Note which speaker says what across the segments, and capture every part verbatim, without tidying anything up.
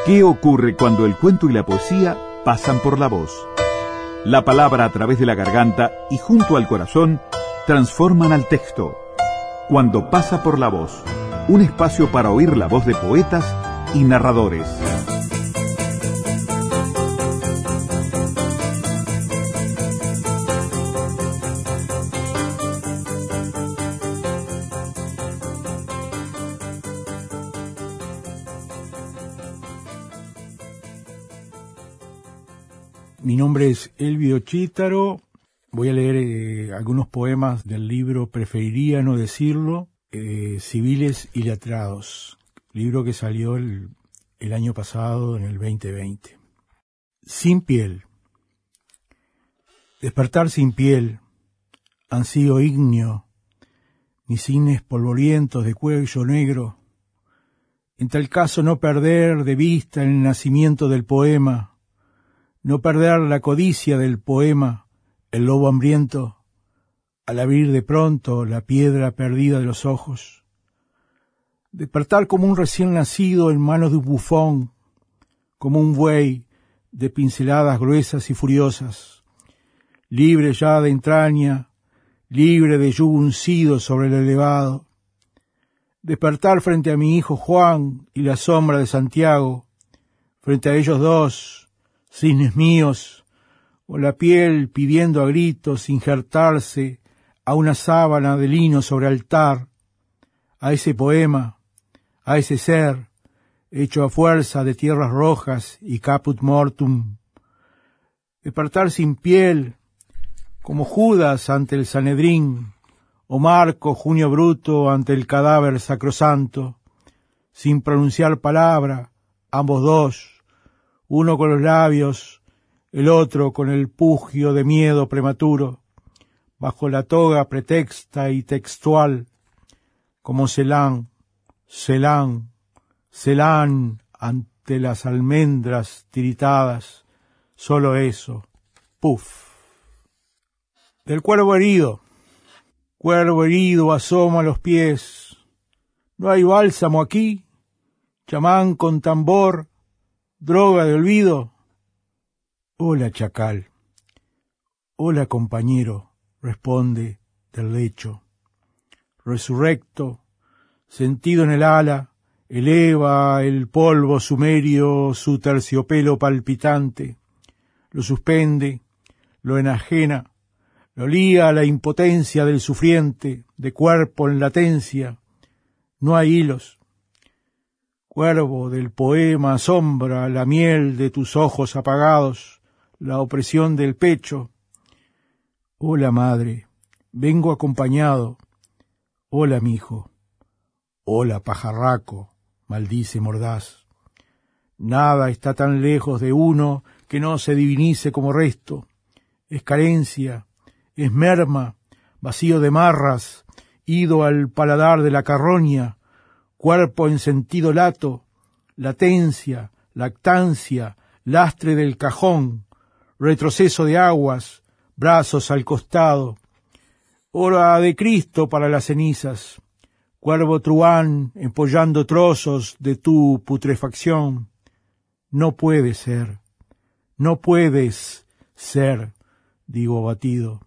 Speaker 1: ¿Qué ocurre cuando el cuento y la poesía pasan por la voz? La palabra a través de la garganta y junto al corazón transforman al texto. Cuando pasa por la voz, un espacio para oír la voz de poetas y narradores.
Speaker 2: Mi nombre es Elvio Chítaro. Voy a leer eh, algunos poemas del libro Preferiría no decirlo, eh, Civiles y Letrados, libro que salió el, el año pasado, en el veinte veinte. Sin piel. Despertar sin piel, ansío ígneo, mis cines polvorientos de cuello negro. En tal caso no perder de vista el nacimiento del poema, no perder la codicia del poema, el lobo hambriento, al abrir de pronto la piedra perdida de los ojos. Despertar como un recién nacido en manos de un bufón, como un buey de pinceladas gruesas y furiosas, libre ya de entraña, libre de yugo uncido sobre el elevado. Despertar frente a mi hijo Juan y la sombra de Santiago, frente a ellos dos, cisnes míos, o la piel pidiendo a gritos injertarse a una sábana de lino sobre altar, a ese poema, a ese ser, hecho a fuerza de tierras rojas y caput mortum. Despertar sin piel, como Judas ante el Sanedrín, o Marco Junio Bruto ante el cadáver sacrosanto, sin pronunciar palabra, ambos dos, uno con los labios, el otro con el pugio de miedo prematuro, bajo la toga pretexta y textual, como Celán, Celán, Celán ante las almendras tiritadas, solo eso, puf. Del cuervo herido, cuervo herido asoma a los pies, ¿no hay bálsamo aquí? Chamán con tambor, droga de olvido. Hola, chacal. Hola, compañero, responde del lecho. Resurrecto, sentido en el ala, eleva el polvo sumerio su terciopelo palpitante, lo suspende, lo enajena, lo lía a la impotencia del sufriente, de cuerpo en latencia. No hay hilos. Cuervo del poema asombra la miel de tus ojos apagados, la opresión del pecho. Hola, madre, vengo acompañado. Hola, mijo. Hola, pajarraco, maldice mordaz. Nada está tan lejos de uno que no se divinice como resto. Es carencia, es merma, vacío de marras, ido al paladar de la carroña, cuerpo en sentido lato, latencia, lactancia, lastre del cajón, retroceso de aguas, brazos al costado, hora de Cristo para las cenizas, cuervo truán empollando trozos de tu putrefacción. No puede ser, no puedes ser, digo abatido.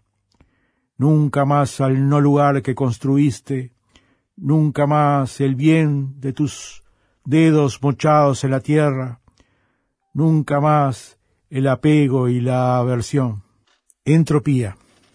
Speaker 2: Nunca más al no lugar que construiste, nunca más el bien de tus dedos mochados en la tierra, nunca más el apego y la aversión. Entropía.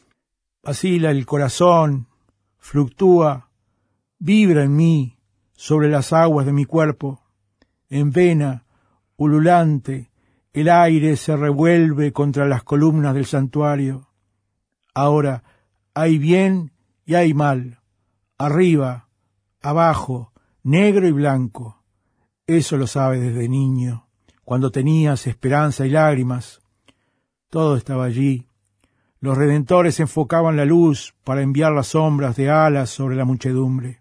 Speaker 2: Vacila el corazón, fluctúa, vibra en mí, sobre las aguas de mi cuerpo, en vena, ululante, el aire se revuelve contra las columnas del santuario. Ahora hay bien y hay mal, arriba, abajo, negro y blanco. Eso lo sabes desde niño, cuando tenías esperanza y lágrimas. Todo estaba allí. Los redentores enfocaban la luz para enviar las sombras de alas sobre la muchedumbre.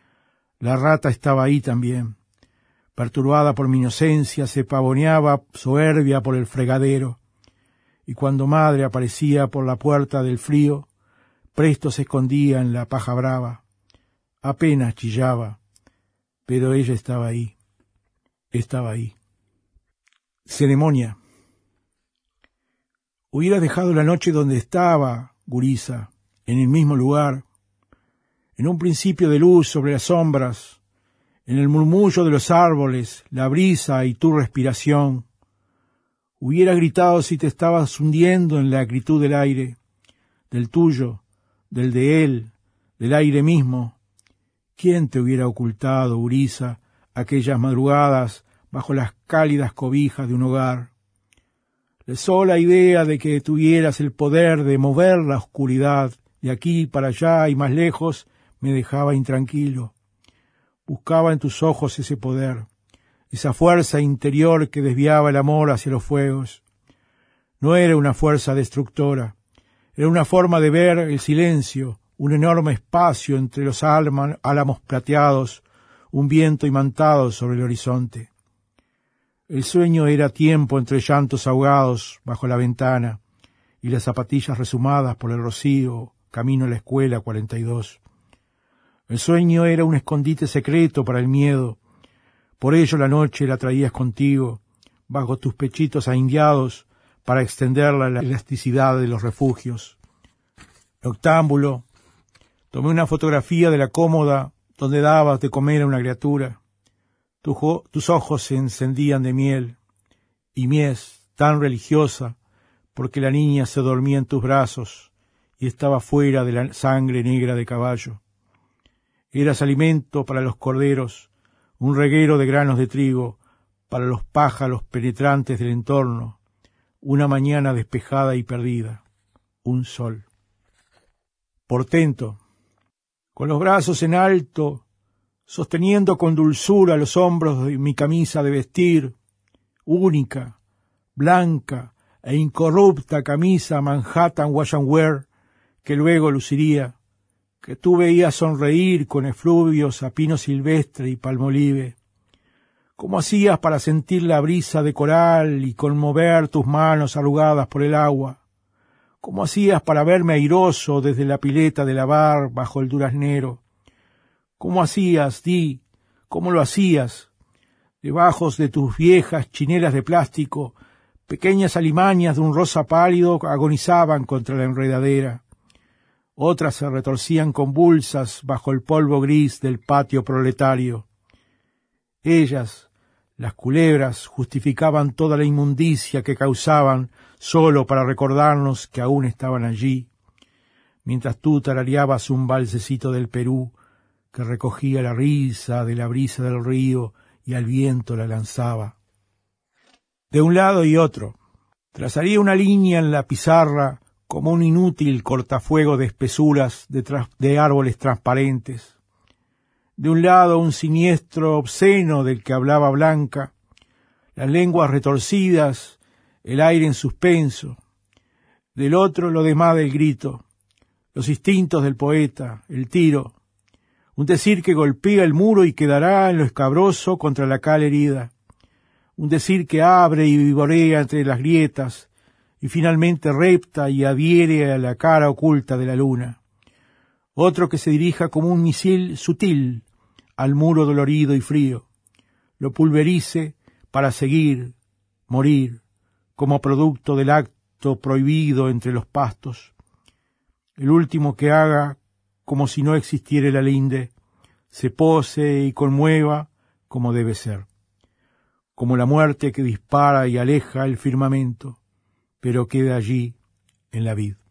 Speaker 2: La rata estaba ahí también. Perturbada por mi inocencia, se pavoneaba soberbia por el fregadero. Y cuando madre aparecía por la puerta del frío, presto se escondía en la paja brava. Apenas chillaba, pero ella estaba ahí, estaba ahí. Ceremonia. Hubieras dejado la noche donde estaba, gurisa, en el mismo lugar, en un principio de luz sobre las sombras, en el murmullo de los árboles, la brisa y tu respiración. Hubiera gritado si te estabas hundiendo en la acritud del aire, del tuyo, del de él, del aire mismo. ¿Quién te hubiera ocultado, gurisa, aquellas madrugadas bajo las cálidas cobijas de un hogar? La sola idea de que tuvieras el poder de mover la oscuridad de aquí para allá y más lejos me dejaba intranquilo. Buscaba en tus ojos ese poder, esa fuerza interior que desviaba el amor hacia los fuegos. No era una fuerza destructora, era una forma de ver el silencio, un enorme espacio entre los álamos plateados, un viento imantado sobre el horizonte. El sueño era tiempo entre llantos ahogados bajo la ventana y las zapatillas resumadas por el rocío, camino a la escuela cuarenta y dos. El sueño era un escondite secreto para el miedo. Por ello la noche la traías contigo, bajo tus pechitos ahindiados, para extender la elasticidad de los refugios. Noctámbulo, tomé una fotografía de la cómoda donde dabas de comer a una criatura. Tu tus ojos se encendían de miel, y mies tan religiosa, porque la niña se dormía en tus brazos y estaba fuera de la sangre negra de caballo. Eras alimento para los corderos, un reguero de granos de trigo para los pájaros penetrantes del entorno, una mañana despejada y perdida, un sol. Portento, con los brazos en alto, sosteniendo con dulzura los hombros de mi camisa de vestir, única, blanca e incorrupta camisa Manhattan Wash and Wear, que luego luciría, que tú veías sonreír con efluvios a pino silvestre y palmolive. ¿Cómo hacías para sentir la brisa de coral y conmover tus manos arrugadas por el agua? ¿Cómo hacías para verme airoso desde la pileta de lavar bajo el duraznero? ¿Cómo hacías, di? ¿Cómo lo hacías? Debajo de tus viejas chinelas de plástico, pequeñas alimañas de un rosa pálido agonizaban contra la enredadera. Otras se retorcían convulsas bajo el polvo gris del patio proletario. Ellas, las culebras, justificaban toda la inmundicia que causaban solo para recordarnos que aún estaban allí, mientras tú tarareabas un valsecito del Perú que recogía la risa de la brisa del río y al viento la lanzaba. De un lado y otro, trazaría una línea en la pizarra como un inútil cortafuego de espesuras de, de árboles transparentes. De un lado un siniestro obsceno del que hablaba Blanca, las lenguas retorcidas, el aire en suspenso. Del otro lo demás del grito, los instintos del poeta, el tiro. Un decir que golpea el muro y quedará en lo escabroso contra la cal herida. Un decir que abre y vivorea entre las grietas y finalmente repta y adhiere a la cara oculta de la luna. Otro que se dirija como un misil sutil al muro dolorido y frío, lo pulverice para seguir, morir, como producto del acto prohibido entre los pastos. El último que haga como si no existiera la linde, se pose y conmueva como debe ser, como la muerte que dispara y aleja el firmamento, pero queda allí en la vid.